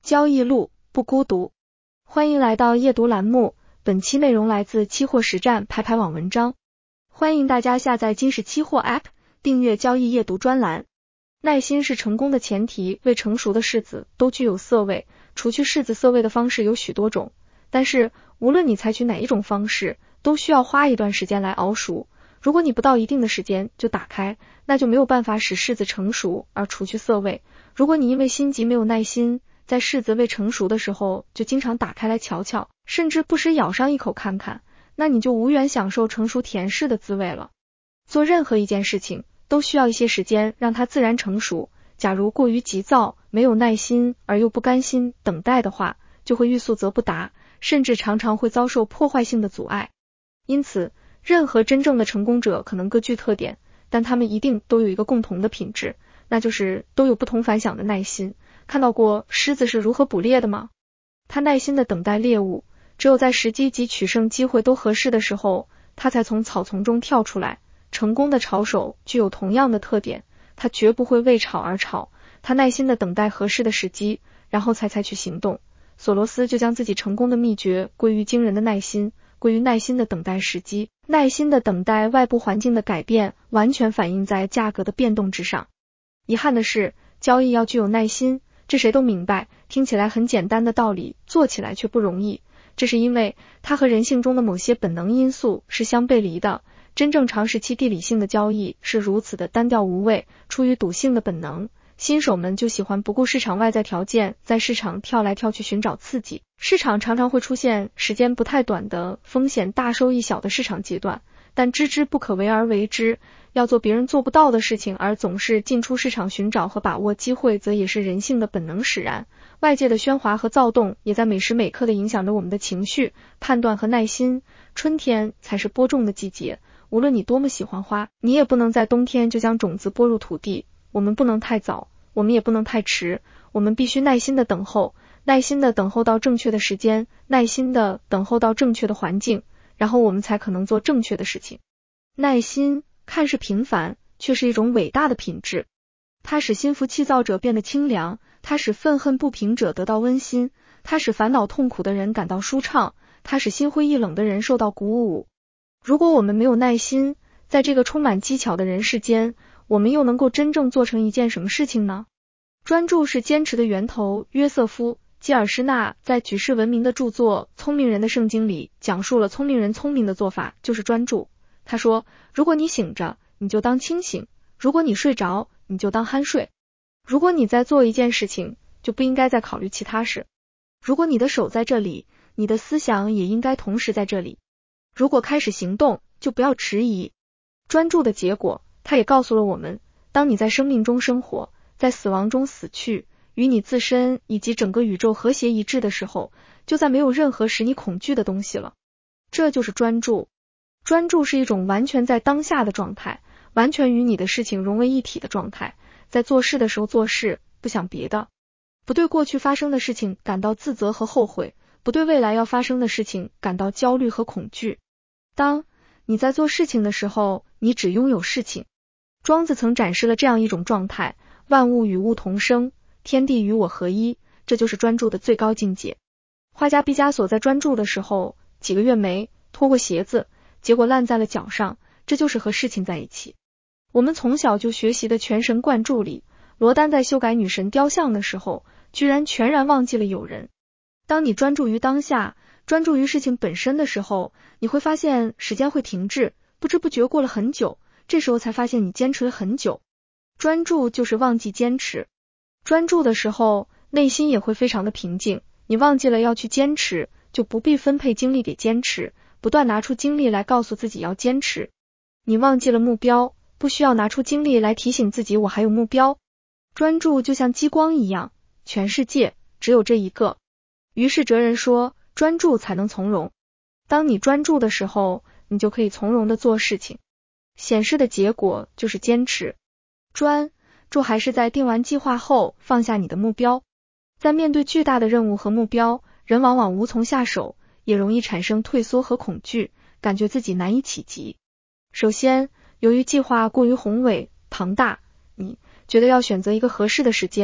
交易路不孤独。欢迎来到夜读栏目，本期内容来自期货实战排排网文章。欢迎大家下载金石期货 App， 订阅交易夜读专栏。耐心是成功的前提，未成熟的柿子都具有涩味，除去柿子涩味的方式有许多种，但是无论你采取哪一种方式，都需要花一段时间来熬熟。如果你不到一定的时间就打开，那就没有办法使柿子成熟而除去涩味。如果你因为心急没有耐心，在柿子未成熟的时候就经常打开来瞧瞧，甚至不时咬上一口看看，那你就无缘享受成熟甜柿的滋味了。做任何一件事情都需要一些时间让它自然成熟，假如过于急躁，没有耐心而又不甘心等待的话，就会欲速则不达，甚至常常会遭受破坏性的阻碍。因此任何真正的成功者可能各具特点，但他们一定都有一个共同的品质，那就是都有不同凡响的耐心。看到过狮子是如何捕猎的吗？他耐心地等待猎物，只有在时机及取胜机会都合适的时候，他才从草丛中跳出来。成功的炒手具有同样的特点，他绝不会为炒而炒，他耐心地等待合适的时机，然后才采取行动。索罗斯就将自己成功的秘诀归于惊人的耐心，归于耐心的等待时机，耐心的等待外部环境的改变，完全反映在价格的变动之上。遗憾的是，交易要具有耐心，这谁都明白，听起来很简单的道理，做起来却不容易。这是因为它和人性中的某些本能因素是相背离的。真正长时期地理性的交易是如此的单调无味，出于赌性的本能，新手们就喜欢不顾市场外在条件，在市场跳来跳去寻找刺激。市场常常会出现时间不太短的风险大收益小的市场阶段，但知之不可为而为之，要做别人做不到的事情，而总是进出市场寻找和把握机会，则也是人性的本能使然。外界的喧哗和躁动也在每时每刻地影响着我们的情绪、判断和耐心。春天才是播种的季节，无论你多么喜欢花，你也不能在冬天就将种子播入土地。我们不能太早，我们也不能太迟，我们必须耐心地等候，耐心地等候到正确的时间，耐心地等候到正确的环境，然后我们才可能做正确的事情。耐心看似平凡，却是一种伟大的品质。它使心浮气躁者变得清凉，它使愤恨不平者得到温馨，它使烦恼痛苦的人感到舒畅，它使心灰意冷的人受到鼓舞。如果我们没有耐心，在这个充满技巧的人世间，我们又能够真正做成一件什么事情呢？专注是坚持的源头。约瑟夫·基尔施纳在举世闻名的著作《聪明人的圣经》里讲述了聪明人聪明的做法就是专注。他说，如果你醒着，你就当清醒；如果你睡着，你就当酣睡。如果你在做一件事情，就不应该再考虑其他事。如果你的手在这里，你的思想也应该同时在这里。如果开始行动，就不要迟疑。专注的结果，它也告诉了我们，当你在生命中生活，在死亡中死去，与你自身以及整个宇宙和谐一致的时候，就再没有任何使你恐惧的东西了。这就是专注。专注是一种完全在当下的状态，完全与你的事情融为一体的状态。在做事的时候做事，不想别的，不对过去发生的事情感到自责和后悔，不对未来要发生的事情感到焦虑和恐惧。当你在做事情的时候，你只拥有事情。庄子曾展示了这样一种状态，万物与物同生，天地与我合一，这就是专注的最高境界。画家毕加索在专注的时候，几个月没脱过鞋子，结果烂在了脚上，这就是和事情在一起。我们从小就学习的全神贯注里，罗丹在修改女神雕像的时候，居然全然忘记了有人。当你专注于当下，专注于事情本身的时候，你会发现时间会停滞，不知不觉过了很久，这时候才发现你坚持了很久。专注就是忘记坚持。专注的时候，内心也会非常的平静，你忘记了要去坚持，就不必分配精力给坚持，不断拿出精力来告诉自己要坚持。你忘记了目标，不需要拿出精力来提醒自己我还有目标。专注就像激光一样，全世界只有这一个。于是哲人说，专注才能从容。当你专注的时候，你就可以从容的做事情。显示的结果就是坚持。专注还是在定完计划后放下你的目标。在面对巨大的任务和目标，人往往无从下手，也容易产生退缩和恐惧，感觉自己难以企及。首先，由于计划过于宏伟庞大，你觉得要选择一个合适的时间，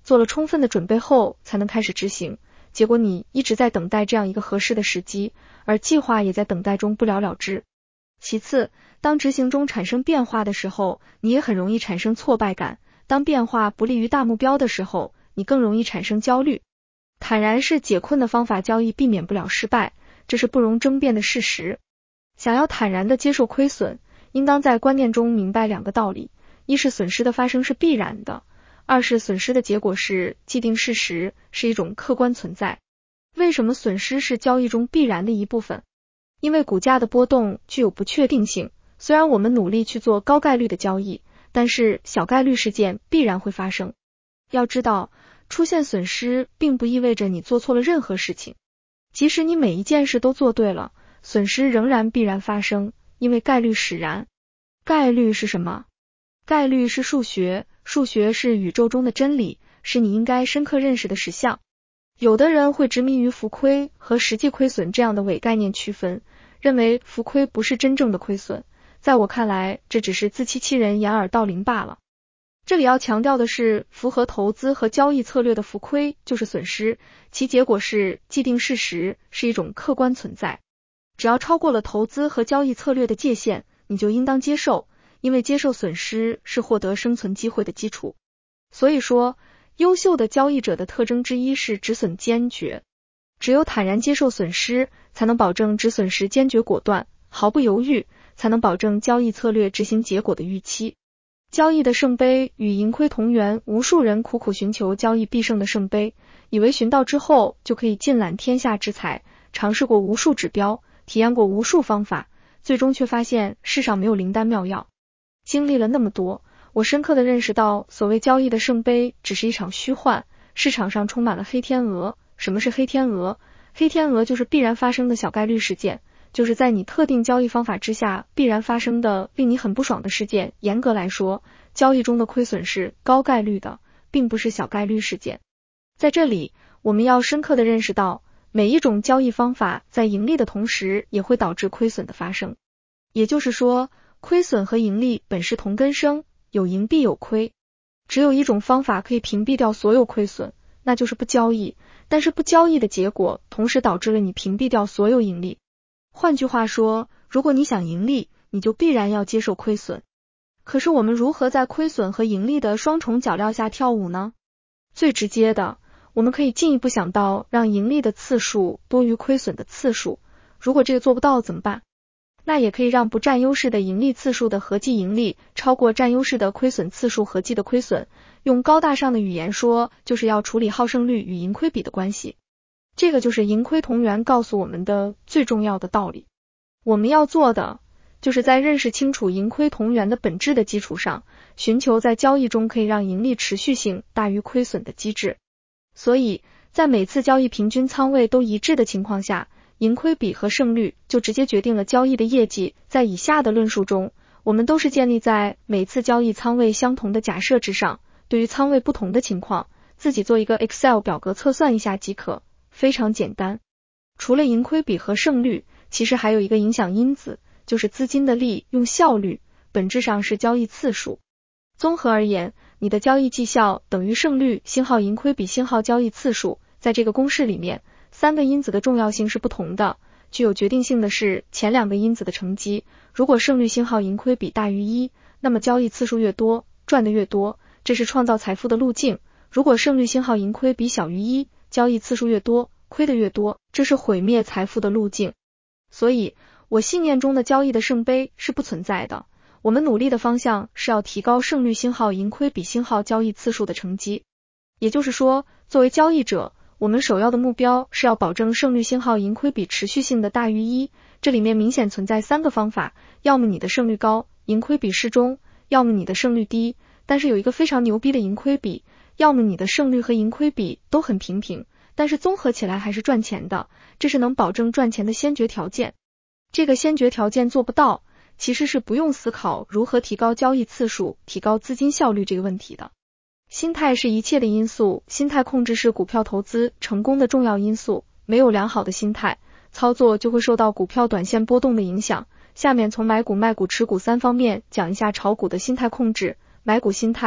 做了充分的准备后才能开始执行，结果你一直在等待这样一个合适的时机，而计划也在等待中不了了之。其次，当执行中产生变化的时候，你也很容易产生挫败感，当变化不利于大目标的时候，你更容易产生焦虑。坦然是解困的方法，交易避免不了失败，这是不容争辩的事实。想要坦然地接受亏损，应当在观念中明白两个道理，一是损失的发生是必然的，二是损失的结果是既定事实，是一种客观存在。为什么损失是交易中必然的一部分？因为股价的波动具有不确定性，虽然我们努力去做高概率的交易，但是小概率事件必然会发生。要知道，出现损失并不意味着你做错了任何事情，即使你每一件事都做对了，损失仍然必然发生，因为概率使然。概率是什么？概率是数学，数学是宇宙中的真理，是你应该深刻认识的实相。有的人会执迷于浮亏和实际亏损这样的伪概念区分，认为浮亏不是真正的亏损，在我看来，这只是自欺欺人、掩耳盗铃罢了。这里要强调的是，符合投资和交易策略的浮亏就是损失，其结果是既定事实，是一种客观存在。只要超过了投资和交易策略的界限，你就应当接受，因为接受损失是获得生存机会的基础。所以说，优秀的交易者的特征之一是止损坚决。只有坦然接受损失，才能保证止损时坚决果断，毫不犹豫，才能保证交易策略执行结果的预期。交易的圣杯与盈亏同源，无数人苦苦寻求交易必胜的圣杯，以为寻到之后就可以尽揽天下之财，尝试过无数指标，体验过无数方法，最终却发现世上没有灵丹妙药。经历了那么多，我深刻地认识到，所谓交易的圣杯只是一场虚幻，市场上充满了黑天鹅。什么是黑天鹅？黑天鹅就是必然发生的小概率事件，就是在你特定交易方法之下必然发生的令你很不爽的事件。严格来说，交易中的亏损是高概率的，并不是小概率事件。在这里，我们要深刻地认识到，每一种交易方法在盈利的同时也会导致亏损的发生。也就是说，亏损和盈利本是同根生，有盈必有亏。只有一种方法可以屏蔽掉所有亏损，那就是不交易，但是不交易的结果同时导致了你屏蔽掉所有盈利。换句话说，如果你想盈利，你就必然要接受亏损。可是我们如何在亏损和盈利的双重脚镣下跳舞呢？最直接的，我们可以进一步想到让盈利的次数多于亏损的次数。如果这个做不到怎么办？那也可以让不占优势的盈利次数的合计盈利超过占优势的亏损次数合计的亏损。用高大上的语言说，就是要处理耗胜率与盈亏比的关系。这个就是盈亏同源告诉我们的最重要的道理。我们要做的，就是在认识清楚盈亏同源的本质的基础上，寻求在交易中可以让盈利持续性大于亏损的机制。所以，在每次交易平均仓位都一致的情况下，盈亏比和胜率就直接决定了交易的业绩。在以下的论述中，我们都是建立在每次交易仓位相同的假设之上，对于仓位不同的情况，自己做一个 Excel 表格测算一下即可，非常简单。除了盈亏比和胜率，其实还有一个影响因子，就是资金的利用效率，本质上是交易次数。综合而言，你的交易绩效等于胜率星号盈亏比星号交易次数。在这个公式里面，三个因子的重要性是不同的，具有决定性的是前两个因子的乘积。如果胜率星号盈亏比大于1，那么交易次数越多，赚的越多，这是创造财富的路径。如果胜率星号盈亏比小于1，交易次数越多，亏的越多，这是毁灭财富的路径。所以，我信念中的交易的圣杯是不存在的。我们努力的方向是要提高胜率星号盈亏比星号交易次数的乘积。也就是说，作为交易者，我们首要的目标是要保证胜率星号盈亏比持续性的大于1。这里面明显存在三个方法，要么你的胜率高，盈亏比适中，要么你的胜率低，但是有一个非常牛逼的盈亏比，要么你的胜率和盈亏比都很平平，但是综合起来还是赚钱的，这是能保证赚钱的先决条件。这个先决条件做不到，其实是不用思考如何提高交易次数、提高资金效率这个问题的。心态是一切的因素，心态控制是股票投资成功的重要因素。没有良好的心态，操作就会受到股票短线波动的影响。下面从买股、卖股、持股三方面讲一下炒股的心态控制。买股心态，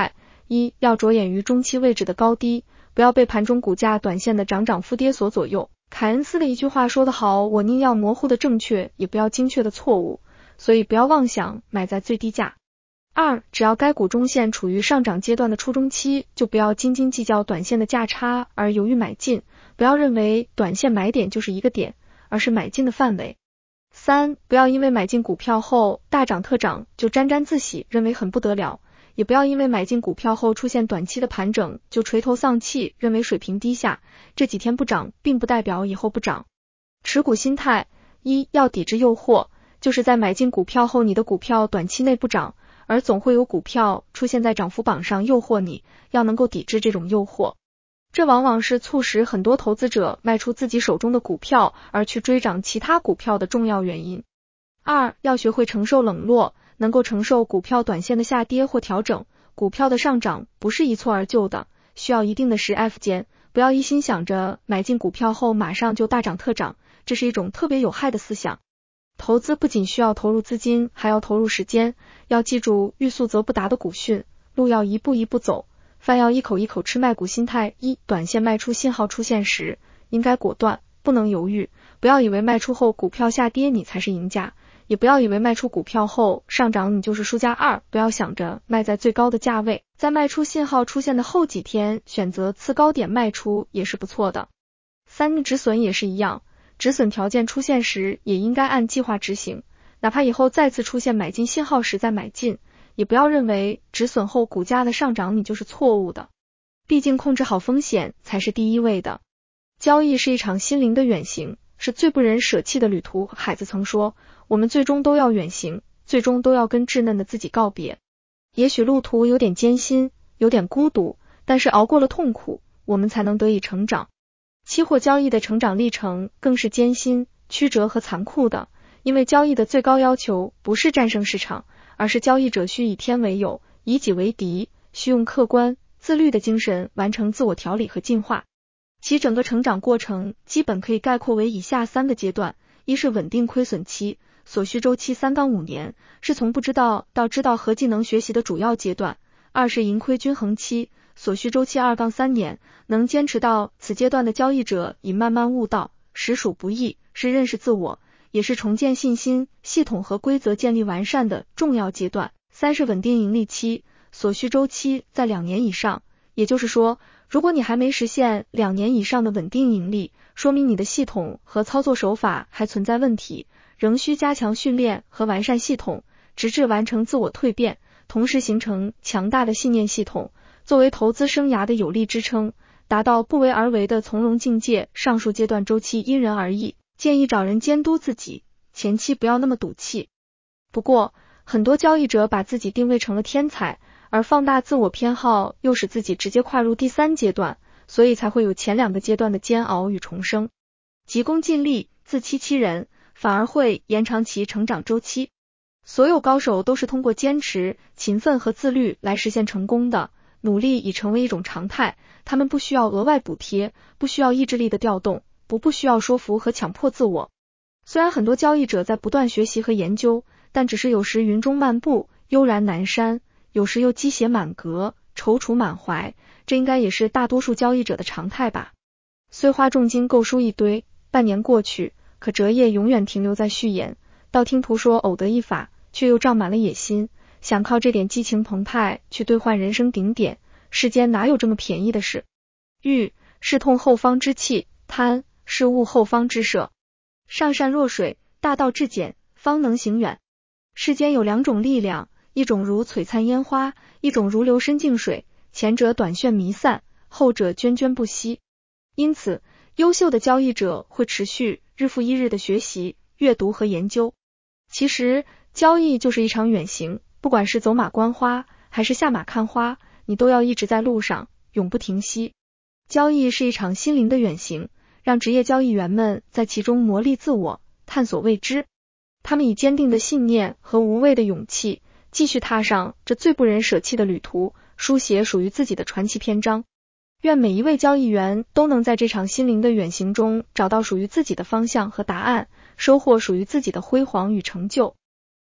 一要着眼于中期位置的高低，不要被盘中股价短线的涨涨浮跌所左右。凯恩斯的一句话说得好，我宁要模糊的正确，也不要精确的错误，所以不要妄想买在最低价。二，只要该股中线处于上涨阶段的初中期，就不要斤斤计较短线的价差而犹豫买进，不要认为短线买点就是一个点，而是买进的范围。三，不要因为买进股票后大涨特涨就沾沾自喜，认为很不得了，也不要因为买进股票后出现短期的盘整就垂头丧气，认为水平低下，这几天不涨并不代表以后不涨。持股心态，一要抵制诱惑，就是在买进股票后你的股票短期内不涨，而总会有股票出现在涨幅榜上诱惑你，要能够抵制这种诱惑。这往往是促使很多投资者卖出自己手中的股票而去追涨其他股票的重要原因。二，要学会承受冷落，能够承受股票短线的下跌或调整，股票的上涨不是一蹴而就的，需要一定的时间，不要一心想着买进股票后马上就大涨特涨，这是一种特别有害的思想。投资不仅需要投入资金，还要投入时间，要记住欲速则不达的古训，路要一步一步走，饭要一口一口吃。卖股心态，一，短线卖出信号出现时，应该果断，不能犹豫，不要以为卖出后股票下跌你才是赢家，也不要以为卖出股票后上涨你就是输家。二，不要想着卖在最高的价位，在卖出信号出现的后几天选择次高点卖出也是不错的。三，止损也是一样，止损条件出现时也应该按计划执行，哪怕以后再次出现买进信号时再买进，也不要认为止损后股价的上涨你就是错误的，毕竟控制好风险才是第一位的。交易是一场心灵的远行，是最不忍舍弃的旅途。海子曾说，我们最终都要远行，最终都要跟稚嫩的自己告别。也许路途有点艰辛，有点孤独，但是熬过了痛苦，我们才能得以成长。期货交易的成长历程更是艰辛、曲折和残酷的，因为交易的最高要求不是战胜市场，而是交易者需以天为友，以己为敌，需用客观、自律的精神完成自我调理和进化。其整个成长过程基本可以概括为以下三个阶段：一是稳定亏损期，所需周期3-5年，是从不知道到知道和技能学习的主要阶段；二是盈亏均衡期，所需周期2-3年，能坚持到此阶段的交易者已慢慢悟道，实属不易，是认识自我，也是重建信心、系统和规则建立完善的重要阶段；三是稳定盈利期，所需周期在2年以上，也就是说，如果你还没实现2年以上的稳定盈利，说明你的系统和操作手法还存在问题，仍需加强训练和完善系统，直至完成自我蜕变，同时形成强大的信念系统，作为投资生涯的有力支撑，达到不为而为的从容境界。上述阶段周期因人而异，建议找人监督自己，前期不要那么赌气。不过，很多交易者把自己定位成了天才，而放大自我偏好又使自己直接跨入第三阶段，所以才会有前2个阶段的煎熬与重生。急功近利、自欺欺人，反而会延长其成长周期。所有高手都是通过坚持、勤奋和自律来实现成功的，努力已成为一种常态，他们不需要额外补贴，不需要意志力的调动，不需要说服和强迫自我。虽然很多交易者在不断学习和研究，但只是有时云中漫步，悠然南山，有时又积血满格，踌躇满怀，这应该也是大多数交易者的常态吧。虽花重金购书一堆，半年过去，可折页永远停留在序言，道听途说偶得一法，却又胀满了野心，想靠这点激情澎湃去兑换人生顶点，世间哪有这么便宜的事？欲是痛后方之气，贪是悟后方之舍。上善若水，大道至简，方能行远。世间有2种力量，一种如璀璨烟花，一种如流深静水，前者短炫弥散，后者涓涓不息。因此，优秀的交易者会持续日复一日的学习、阅读和研究。其实，交易就是一场远行，不管是走马观花，还是下马看花，你都要一直在路上，永不停息。交易是一场心灵的远行，让职业交易员们在其中磨砺自我，探索未知。他们以坚定的信念和无畏的勇气，继续踏上这最不忍舍弃的旅途，书写属于自己的传奇篇章。愿每一位交易员都能在这场心灵的远行中找到属于自己的方向和答案，收获属于自己的辉煌与成就。